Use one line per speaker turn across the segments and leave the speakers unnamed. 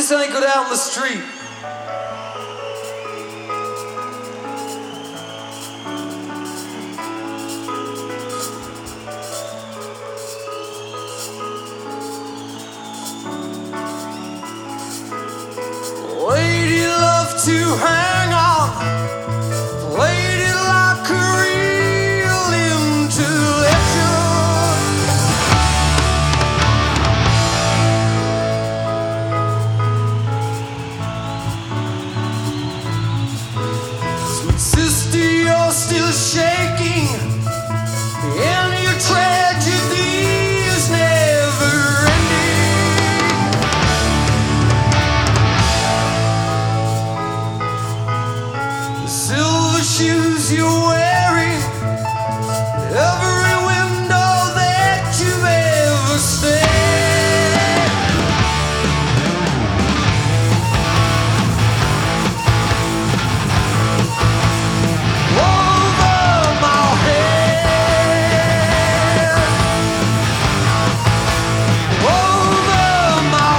this ain't go down the street. Lady love to hang on, lady like a real intellectual. Sweet sister, you're still shaking, and your tragedy is never ending. The silver shoes you're wearing, every window that you've ever stayed. Over my head, over my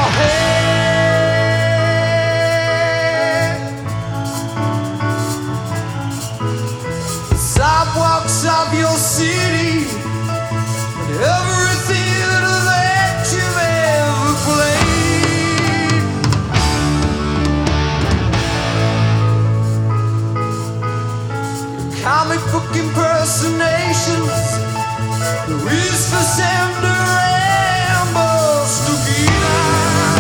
head. The sidewalks of your city, and every theater that you've ever played. Your comic book impersonations, Luis Fazenda and Buster Keaton.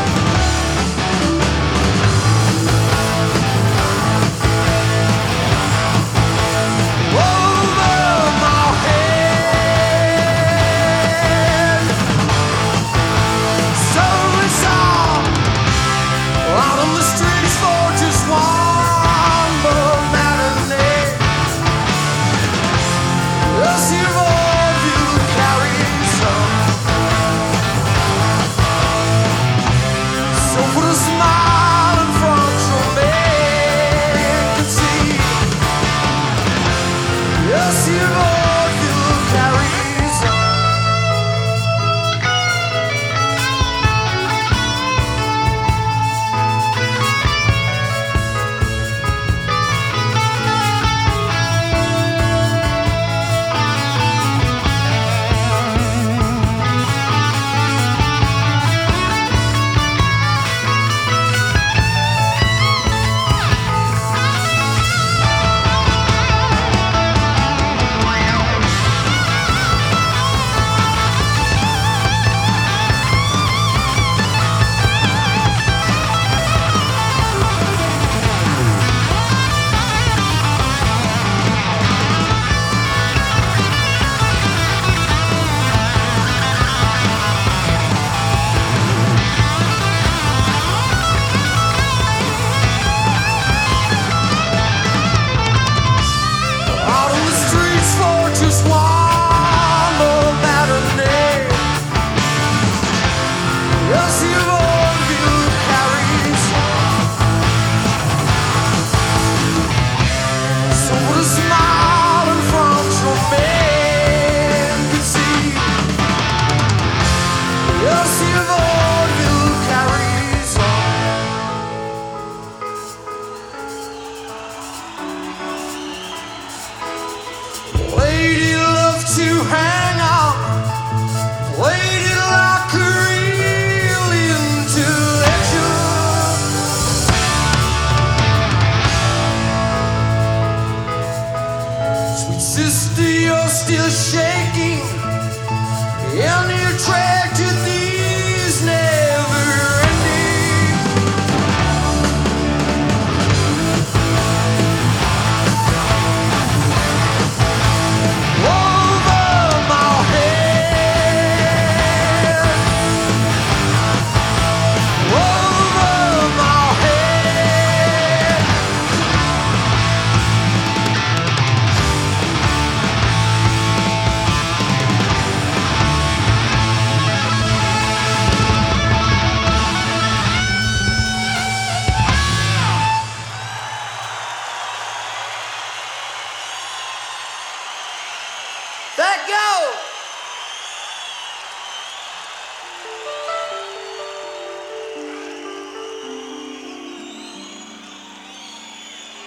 Over my head, so it's all out on the streets for just one more matinee. Yes, you've all you carry some. So put a smile in front so men can see. Yes, you've all you carry some. Out on the streets for just one more matinee. Yes, you've all you carry some. So put a smile in front so men can see. Yes, you've all you carry some. Lady love to hang on, lady like a real intellectual. Sweet sister, you're still shaking.